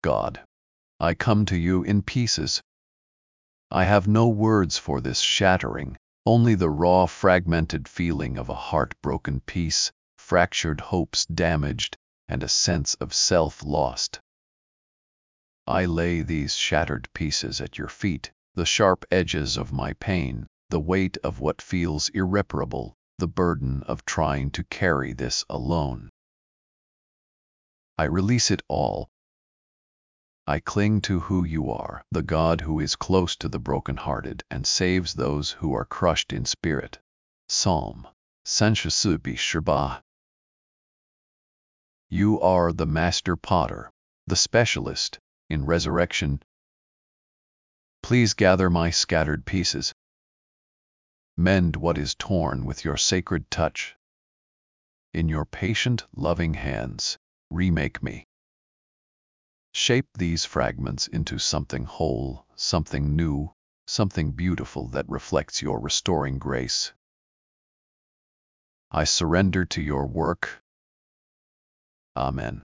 God. I come to you in pieces. I have no words for this shattering, only the raw, fragmented feeling of a heart-broken piece, fractured hopes damaged, and a sense of self lost. I lay these shattered pieces at your feet, the sharp edges of my pain, the weight of what feels irreparable, the burden of trying to carry this alone. I release it all. I cling to who you are, the God who is close to the brokenhearted and saves those who are crushed in spirit. Psalm 137. You are the master potter, the specialist in resurrection. Please gather my scattered pieces. Mend what is torn with your sacred touch. In your patient, loving hands, remake me. Shape these fragments into something whole, something new, something beautiful that reflects your restoring grace. I surrender to your work. Amen.